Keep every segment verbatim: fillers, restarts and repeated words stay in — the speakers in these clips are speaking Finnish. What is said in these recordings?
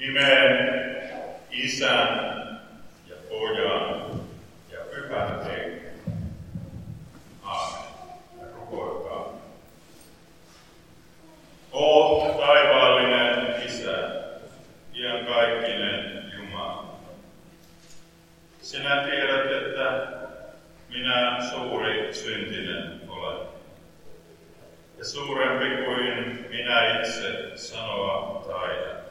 Nimeen Isän ja Pojan ja Pyhän Hengen. Aamen. Rukoilkaa. O taivaallinen Isä, iankaikkinen Jumala, sinä tiedät, että minä suuri syntinen olen, ja suurempi kuin minä itse sanoa taidan.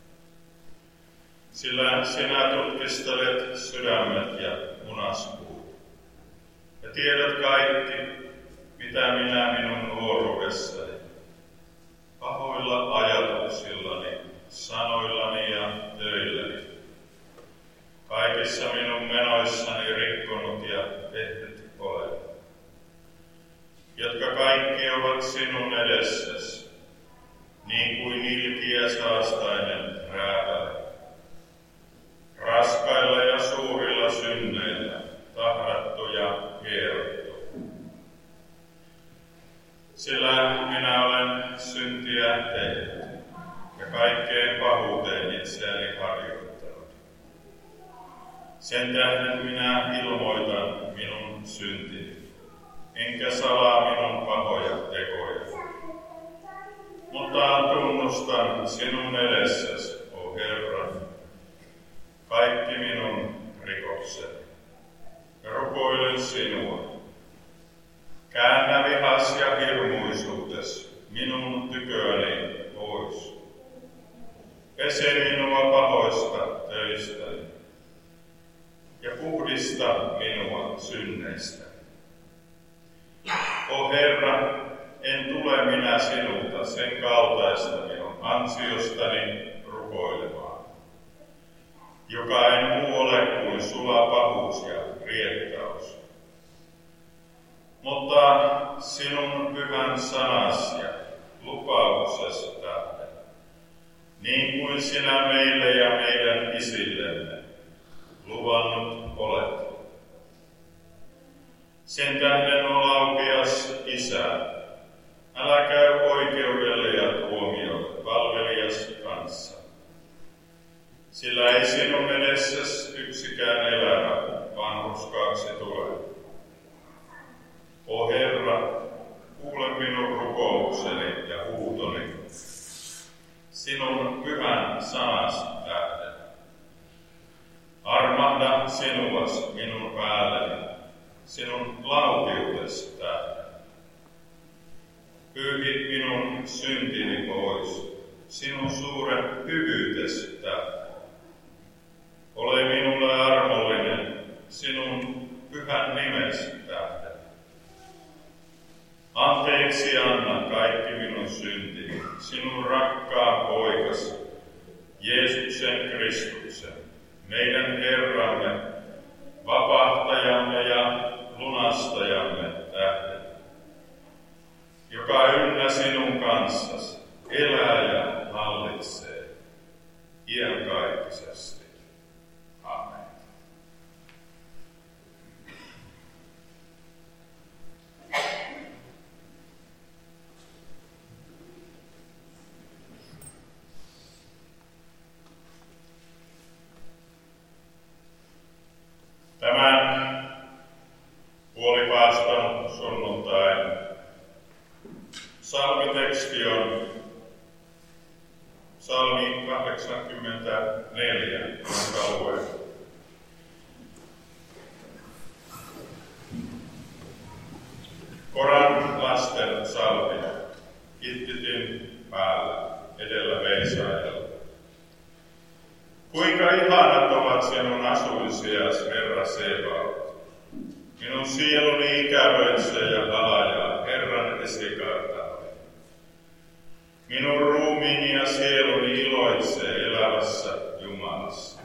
Sillä sinä tutkistelet sydämet ja munaspuut, ja tiedät kaikki, mitä minä minun nuoruudessani, pahoilla ajatuksillani, sanoillani ja töilläni, kaikissa minun menoissani rikkonut ja tehnyt olen, jotka kaikki ovat sinun edessäsi, niin kuin ilkiä saastainen rääpäle. Raskailla ja suurilla synneillä tahrattu ja hierottu. Sillä minä olen syntiä tehnyt ja kaikkeen pahuuteen itseäni harjoittanut. Sen tähden minä ilmoitan minun syntini, enkä salaa minun pahoja tekoja. Mutta tunnustan sinun edessäsi, o Herra, kaikki minun rikokseni, ja rukoilen sinua. Käännä vihas ja hirmuisuutes minun tyköni pois. Pese minua pahoista töistäni, ja puhdista minua synneistä. O Herra, en tule minä sinulta sen kaltaista minun ansiostani rukoilemaan, joka en muu ole kuin sula pahuus ja riettaus. Mutta sinun pyhän sanas ja lupauksesi tähden, niin kuin sinä meille ja meidän isillemme luvannut olet. Sen tähden on laupias Isä, älä käy oikeudelle ja tuomiolle palvelijasi kanssa. Sillä ei sinun edessäsi yksikään elämä vanhurskaaksi tule. O Herra, kuule minun rukoukseni ja huutoni, sinun pyhän sanas tähden. Armahda sinuas minun päälleni, sinun lautiutesi tähden. Pyyhit minun syntini pois, sinun suuren hyvyytesi tähden. Ole minulle armollinen sinun pyhän nimesi tähden. Anteeksi anna kaikki minun syntini, sinun rakkaan poikasi, Jeesuksen Kristuksen, meidän Herramme, vapahtajamme ja lunastajamme tähden, joka ynnä sinun kanssasi elää ja hallitsee iankaikkisesti. Amen. Tämän puolipaaston sunnuntain psalmiteksti on psalmi kahdeksankymmentäneljä, jonka luen. Koran lasten psalmi, Gittitin päällä, edellä veisaajalla. Kuinka ihanat ovat sinun asuisiasi, Herra Sebaot. Minun sieluni ikävöitsee ja halajaa Herran esikartalle. Minun ruumiini ja sieluni iloitsee elävässä Jumalassa.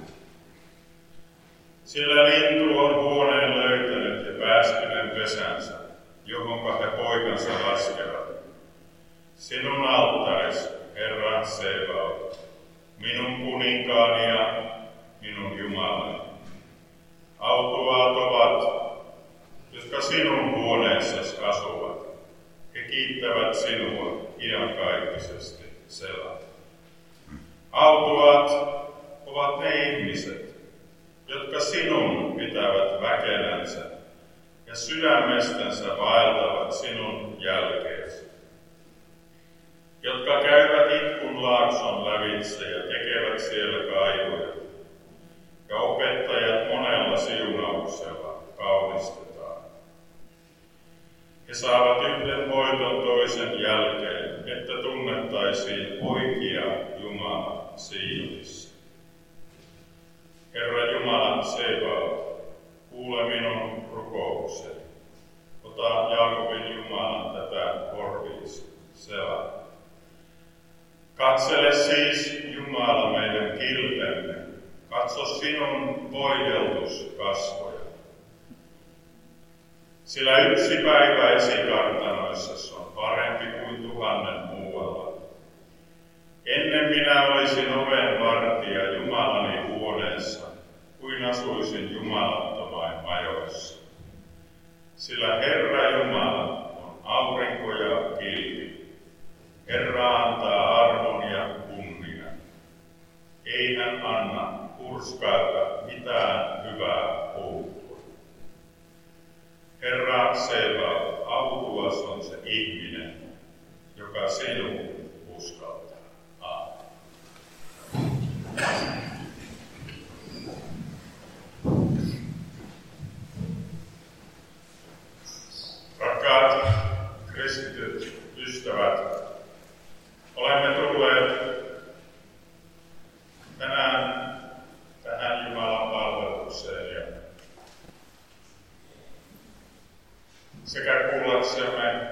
Sillä lintu on huoneen löytänyt ja päästyneen pesänsä, johonka he poikansa laskevat. Sinun alttaris, Herra Sebaot, minun kuninkaani ja minun Jumalani. Autuaat ovat, jotka sinun huoneessasi asuvat. He kiittävät sinua iankaikkisesti, Selah. Autuaat ovat ne ihmiset, jotka sinun pitävät väkevänsä ja sydämestänsä vaeltavat sinun jälkeesi, jotka käyvät itkun laakson lävitse ja tekevät siellä kaivoja, ja opettajat monella siunauksella kaunistetaan. He saavat yhden voiton toisen jälkeen, että tunnettaisiin oikea Jumala Sionissa. Herra Jumala Sebaot, kuule minun rukoukseni. Ota Jaakobin Jumalan tätä korviisi, Sela. Katsele siis, Jumala, meidän kilpemme. Katso sinun voideltuskasvoja. Sillä yksi päivä esikartanoissa on parempi kuin tuhannen muualla. Ennen minä olisin oven vartija Jumalani huoneessa, kuin asuisin jumalattomain majoissa. Sillä Herra Jumala on aurinko ja kilpi. Herra antaa arvon ja kunnian. Ei hän anna hurskailta mitään hyvää puuttua. Herra Sebaot, autuas on se ihminen, joka sinuun uskaltaa. Aamen. Rakkaat kristityt ystävät, olemme tulleet tänään tähän Jumalan palvelukseen ja sekä kuullaksemme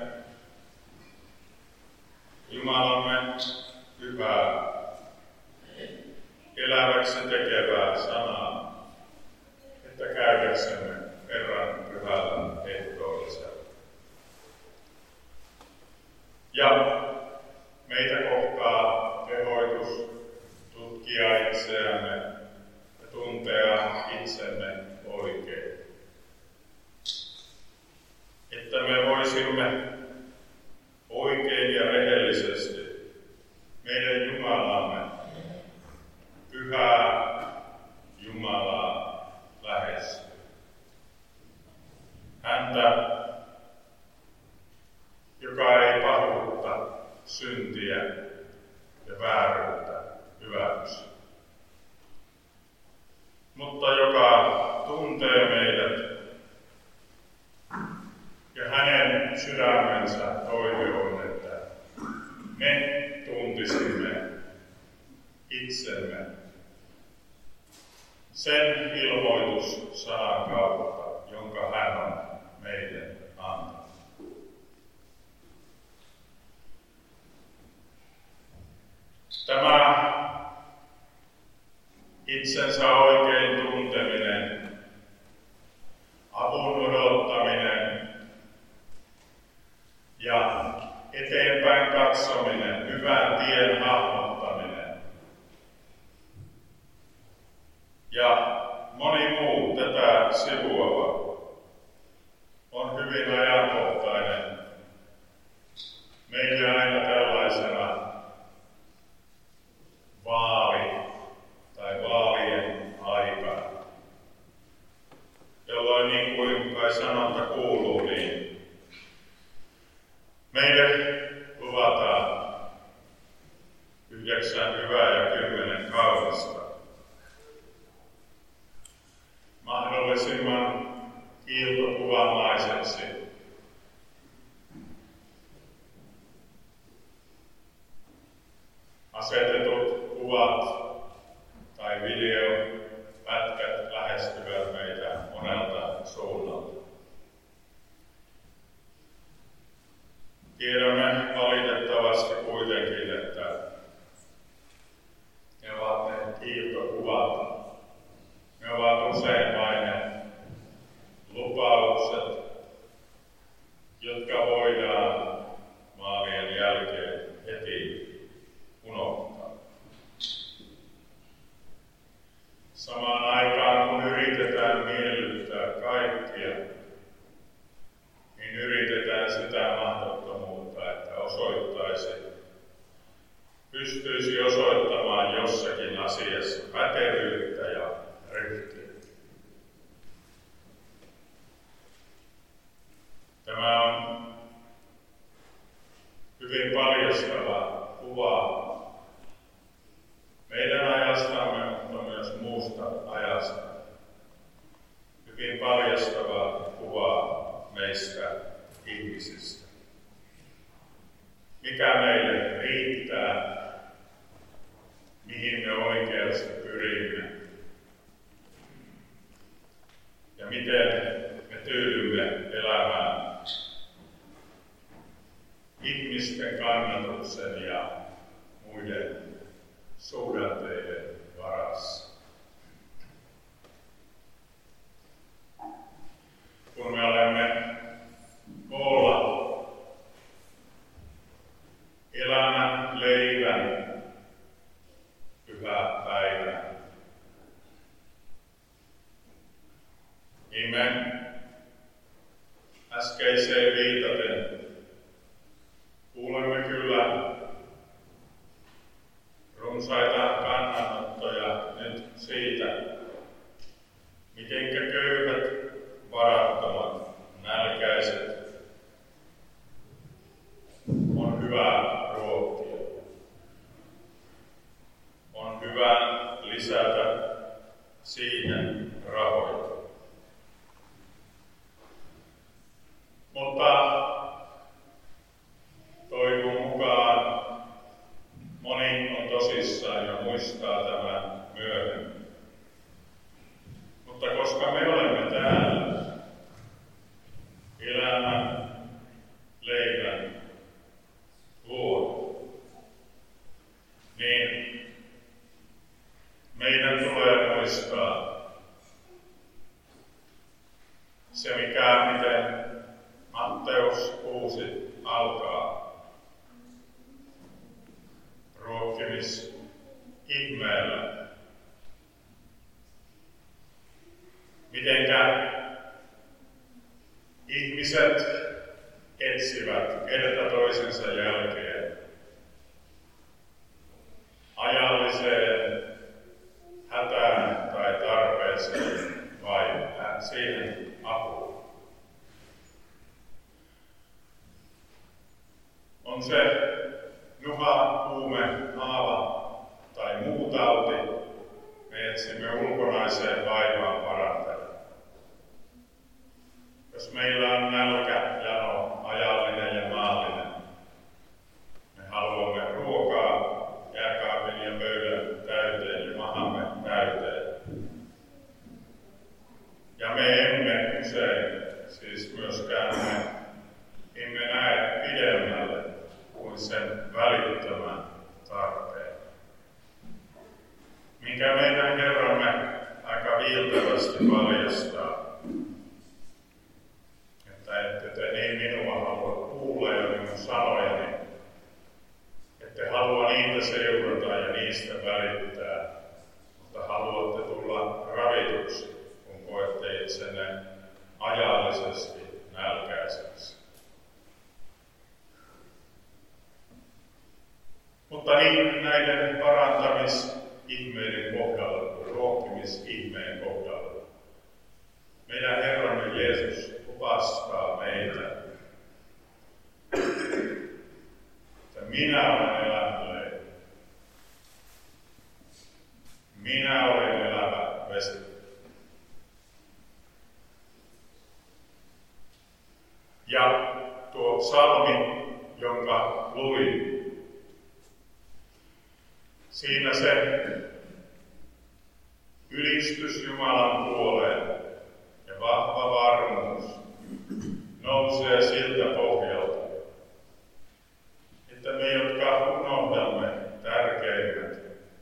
Jumalamme hyvää, eläväksi tekevää sanaa, että käydäksemme Herran pyhällä ehtoollisella. Ja meitä kohtaa kehoitus tutkia itseämme ja tuntea itsemme oikein. Että me voisimme oikein ja rehellisesti meidän Jumalamme, pyhää Jumalaa lähestyä. Häntä, joka ei pahuutta, syntiä ja vääryyttä hyväksy, mutta joka tuntee meidät ja hänen sydämensä toive on, että me tuntisimme itsemme sen ilmoitussanan kautta, jonka hän on meille antanut. Tämä itsensä oikein tunteminen, avun odottaminen ja eteenpäin katsominen, hyvän tien hahmottaminen ja moni muu tätä sivuava on hyvin ajankohtainen meille aina tällaisena vaali- tai vaalien aikana, jolloin niin kuin kai sanonta kuuluu, niin meille luvataan yhdeksän hyvää ja kymmenen kaunista. Mahdollisimman oikeasti pyrimme. Ja miten me tyydymme elämään ihmisten kannatuksen ja muiden suhdanteiden varassa. Kun me olemme koolla elämän leivän pyhä päivä, niin me äskeiseen viitaten kuulemme kyllä runsaita kannanottoja nyt siitä, mitenkä köyhät, varattomat, nälkäiset on hyvä ruokkia. On hyvä lisätä siihen rahoja. Mutta toivon mukaan moni on tosissaan ja muistaa tämän myöhemmin. Mutta koska me olemme täällä elämän leivän luona, niin meidän tulee muistaa se, mikä miten Matteus kuusi alkaa. Ruokkimisihmeellä. Mitenkä ihmiset etsivät kerta toisensa jälkeen ajalliseen hätään tai tarpeeseen vai siihen apuun. On se nuha, kuume, haava tai muu tauti, me etsimme ulkonaiseen vaivaan parantajaa. Jos meillä on nälkä, jano, ajallinen ja maallinen, me haluamme ruokaa jääkaapin ja pöydän täyteen ja mahamme täyteen. Ja me emme usein, siis myöskään me, emme näe pidemmälle kuin sen välittömän tarpeen, minkä meidän Herramme aika viiltävästi paljastaa, että ette te niin minua halua kuulla ja minun sanojani, ette halua niitä seurata ja niistä välittää, mutta haluatte tulla ravituksi, kun koette itsenne ajallisesti nälkäiseksi. Mutta niin näiden parantamisihmeiden kohdalla, ruokkimisihmeen kohdalla, meidän Herramme Jeesus opastaa meitä, että minä olen elämä. Minä olen elämä vesi. Ja tuo psalmi, jonka luin, siinä se ylistys Jumalan puoleen ja vahva varmuus nousee siltä pohjalta, että me, jotka unohdamme tärkeimmät,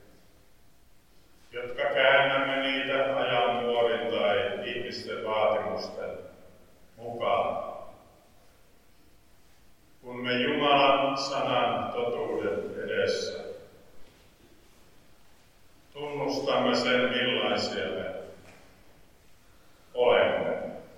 jotka käännämme niitä ajanmuodin tai ihmisten vaatimusten mukaan, kun me Jumalan sanan totuuden edessä tunnustamme sen, millaisia me olemme,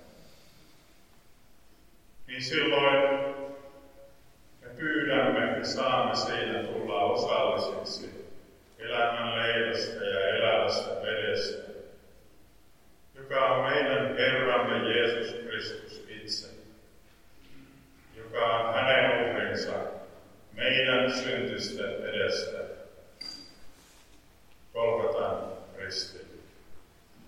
niin silloin me pyydämme ja saamme siinä tulla osallisiksi elämän leivästä ja elävästä vedestä, joka on meidän Herramme Jeesus Kristus itse, joka on hänen uhrinsa meidän syntisten edestä Golgatan ristillä.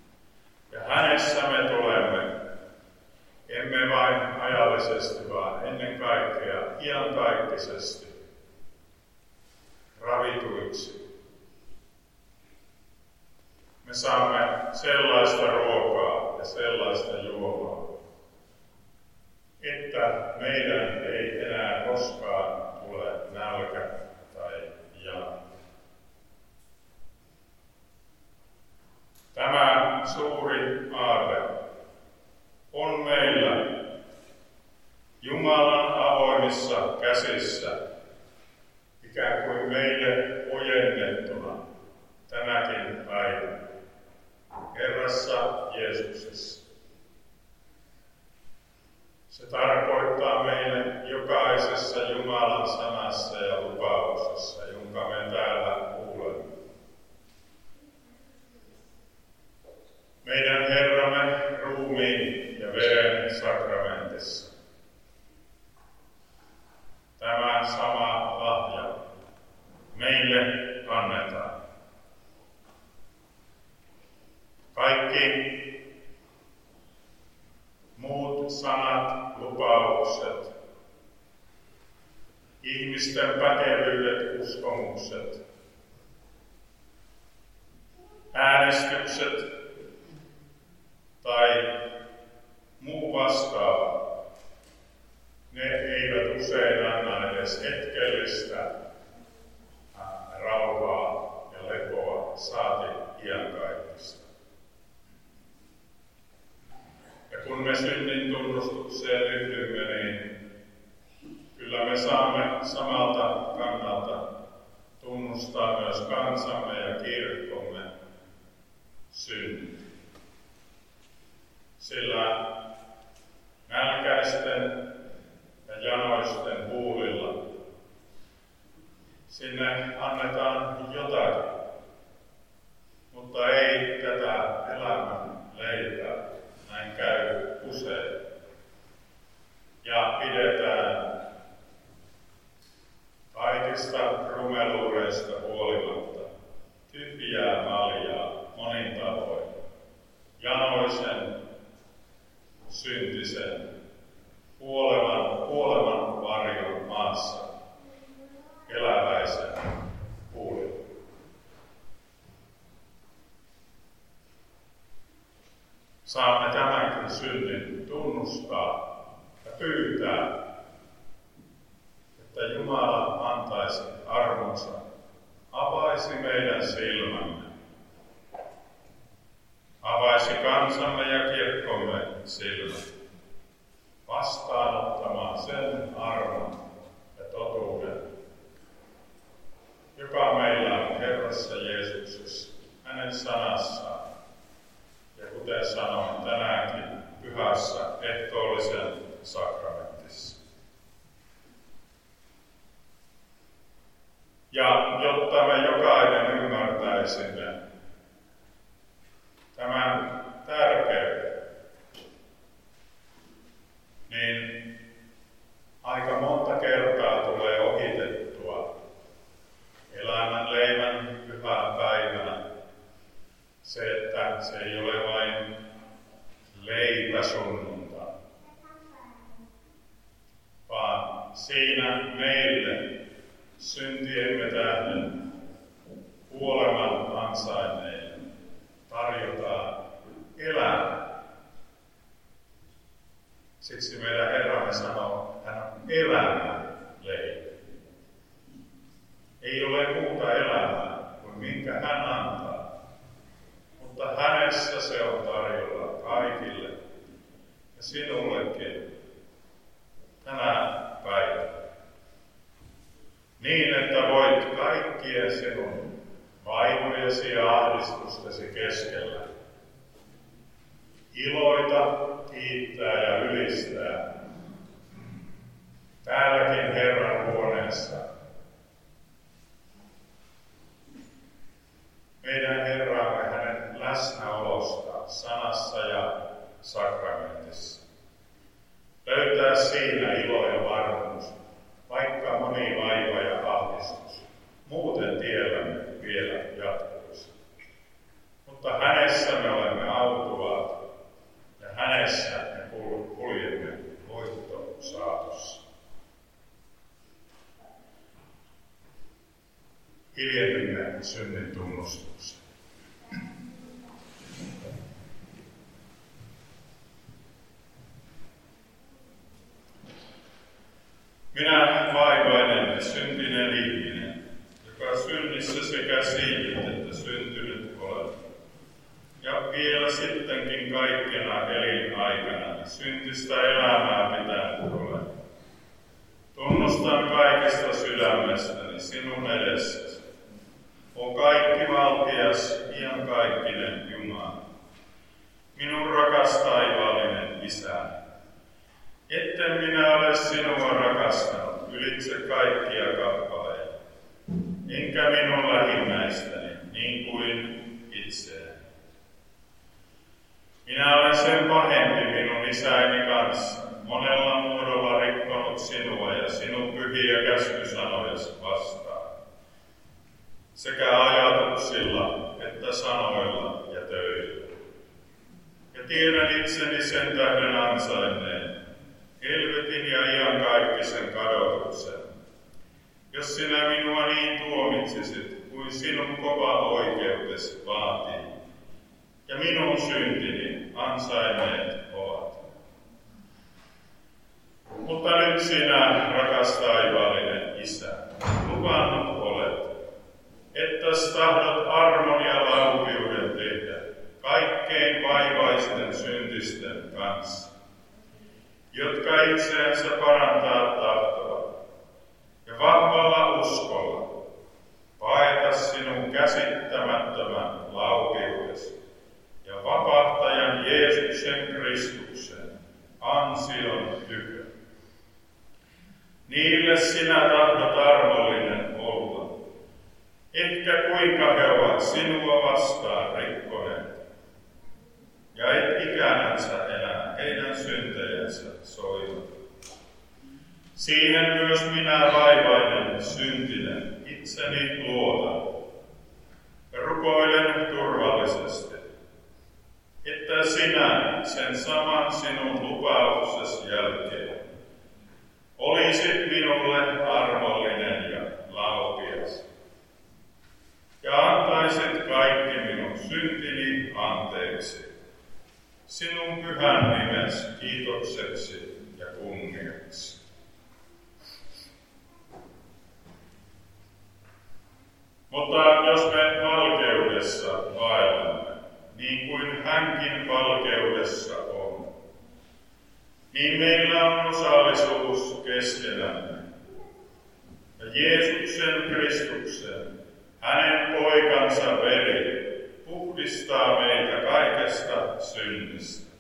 saamme sellaista ruokaa ja sellaista juomaa, että meidän ei enää koskaan tule nälkä tai jano. Tämä suuri aarre on meillä Jumalan avoimissa käsissä, ikään kuin meille ojennettuna tänäkin päivänä, Herrassa Jeesuksessa. Se tarkoittaa meille jokaisessa Jumalan sanassa ja lupauksessa, jonka me täällä kuulemme. Meidän Herramme ruumiin ja veren sakramentissa. Tämä sama lahja meille annetaan. Kaikki muut sanat, lupaukset, ihmisten pätevyydet, uskomukset, äänestykset tai muu vastaava, ne eivät usein anna edes hetkellistä rauhaa ja lepoa, saati iankaikkista. Ja kun me synnin tunnustukseen yhdymme, niin kyllä me saamme samalta kannalta tunnustaa myös kansamme ja kirkkomme synnit. Sillä nälkäisten ja janoisten huulilla sinne annetaan jotakin, mutta ei tätä elämän leipää. Näin käy usein. Ja pidetään kaikista rumeluureista huolimatta tyhjää maljaa monin tavoin. Janoisen, syntisen, kuolevan, kuoleman varjon maassa, eläväisen huulilla. Saamme tämänkin synnin tunnustaa ja pyytää, että Jumala antaisi armonsa, avaisi meidän silmämme, avaisi kansamme ja kirkkomme silmät, vastaanottamaan sen armon ja totuuden, joka meillä on Herrassa Jeesuksessa, hänen sanassaan. Ja kuten sanoin, tänäänkin pyhässä ehtoollisen sakramentissa. Ja jotta me jokainen ymmärtäisimme tämän tärkeyden, niin aika monta kertaa tulee ohitettua elämän leivän pyhän päivänä se, että se ei ole vain leipäsunnuntai, vaan siinä meille syntiemme tähden kuoleman ansainneille tarjotaan elämää. Siksi meidän Herramme sanoo, hän on elämän leipä. Ei ole muuta elämää kuin minkä hän antaa. Mutta hänessä se on tarjolla kaikille ja sinullekin tänä päivänä. Niin, että voit kaikkien sinun vaivojesi ja ahdistustesi keskellä iloita, kiittää ja ylistää täälläkin Herran huoneessa. Meidän Herramme hänen läsnäolostaan sanassa ja sakramentissa. Löytää siinä ilo ja varmuus, vaikka moni vaiva ja ahdistus. Muuten tiellämme vielä jatkuisi. Mutta hänessä me olemme autuaat ja hänessä me kuljemme voitto saatossa. Hiljennymme synnin tunnustuksen. vielä sittenkin kaikkena elinaikana syntistä elämää pitänyt ole. Tunnustan kaikesta sydämestäni sinun edessäsi. O kaikki valtias, iankaikkinen Jumala, minun rakas taivaallinen Isäni. Etten minä ole sinua rakastanut ylitse kaikkia kappaleita, enkä minun lähimmäistäni niin kuin itseäni. Minä olen sen pahempi minun isäni kanssa, monella muodolla rikkonut sinua ja sinun pyhiä käskysanojasi vastaan, sekä ajatuksilla että sanoilla ja töillä. Ja tiedän itseni sen tähden ansainneen, helvetin ja iankaikkisen kadotuksen. Jos sinä minua niin tuomitsisit, kuin sinun kova oikeutesi vaatii, ja minun syntini ansainneet ovat. Mutta nyt sinä, rakas taivaallinen Isä, luvannut olet, että tahdot armon ja laupiuden tehdä kaikkein vaivaisten syntisten kanssa, jotka itseänsä parantaa tahtovat, ja vahvalla uskolla paeta sinun käsittämättömän laupiudesi ja vapahtajan Jeesuksen Kristuksen ansion tykö. Niille sinä tahdot armollinen olla, etkä kuinka he ovat sinua vastaan rikkoneet, ja et ikänänsä enää heidän syntejensä soita. Siihen myös minä vaivainen syntinen itseni luotan ja rukoilen turvallisesti, että sinä sen saman sinun lupauksesi jälkeen olisit minulle armollinen ja laupias, ja antaisit kaikki minun syntini anteeksi, sinun pyhän nimesi kiitokseksi ja kunniaksi. Mutta jos me valkeudessa vaellamme, niin kuin hänkin valkeudessa on, niin meillä on osallisuus keskenämme. Ja Jeesuksen Kristuksen, hänen poikansa veri, puhdistaa meitä kaikesta synnistä.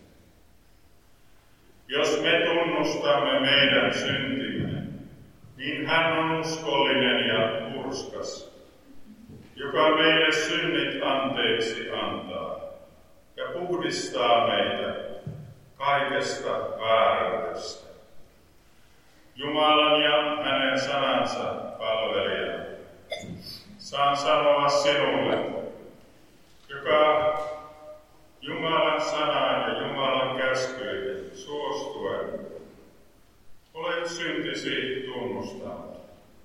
Jos me tunnustamme meidän syntimme, niin hän on uskollinen ja urskas, joka meille synnit anteeksi antaa ja puhdistaa meitä kaikesta vääryydestä. Jumalan ja hänen sanansa palvelijana saan sanoa sinulle, joka Jumalan sanaan ja Jumalan käskyihin suostuen olet syntisi tunnustanut,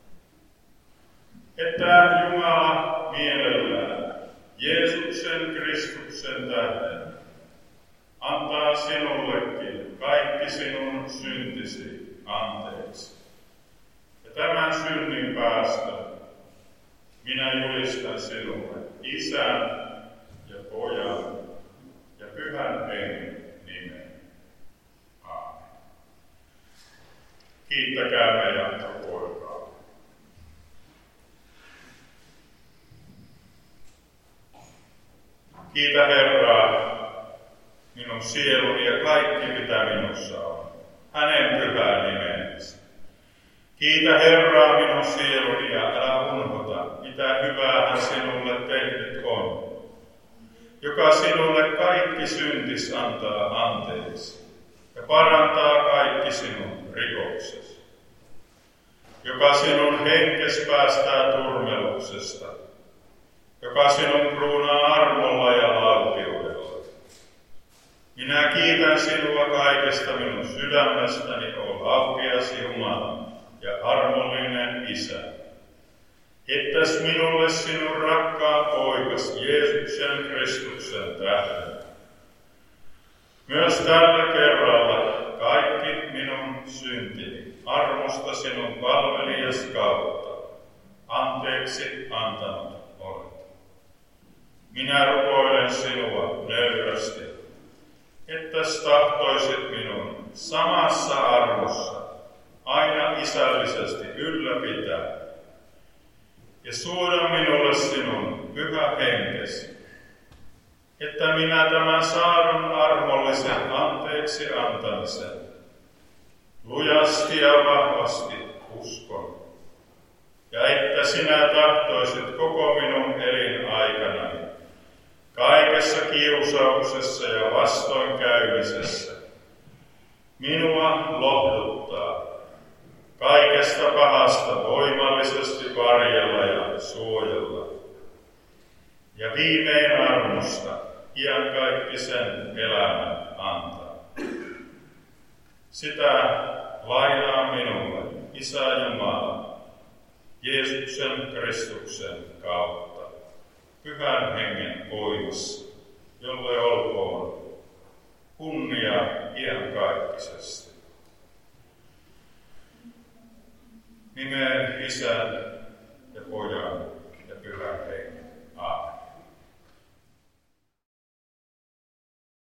että Jumala mielellään Jeesuksen Kristuksen tähden antaa sinullekin kaikki sinun syntisi anteeksi. Ja tämän synnin päästä minä julistan sinulle Isän ja Pojan ja Pyhän Hengen nimen. Aamen. Kiittäkäämme ja rukoilkaa. Kiitä Herraa, minun sieluni ja kaikki mitä minussa on, hänen pyhää nimensä. Kiitä Herraa minun sieluni ja älä unohda, mitä hyvää hän sinulle tehnyt on, joka sinulle kaikki syntis antaa anteeksi ja parantaa kaikki sinun rikoksesi, joka sinun henkes päästää turmeluksesta, joka sinun kruunaa armolla ja laupiudella. Minä kiitän sinua kaikesta minun sydämestäni, o laupias Jumala ja armollinen Isä, ettäs minulle sinun rakkaan poikas Jeesuksen Kristuksen tähden. Myös tällä kerralla kaikki minun syntini armosta sinun palvelijasi kautta anteeksi antanut olet. Minä rukoilen toivon sinua nöyrästi, ettäs tahtoisit minun samassa arvossa aina isällisesti ylläpitää ja suoda minulle sinun pyhä henkesi, että minä tämän saadun armollisen anteeksi antamisen lujasti ja vahvasti uskon, ja että sinä tahtoisit koko minun elinaikanani kaikessa kiusauksessa ja vastoinkäymisessä minua lohduttaa, kaikesta pahasta voimallisesti varjella ja suojella, ja viimein armosta iankaikkisen elämän antaa. Sitä lainaa minulle Isä Jumala Jeesuksen Kristuksen kautta, Pyhän Hengen voimalla.